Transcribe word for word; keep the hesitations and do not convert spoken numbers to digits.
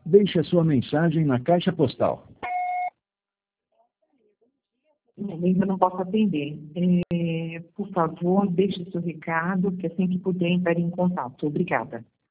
Deixe a sua mensagem na caixa postal. Ainda não posso atender. É, por favor, deixe seu recado, que assim que puder entrar em contato. Obrigada.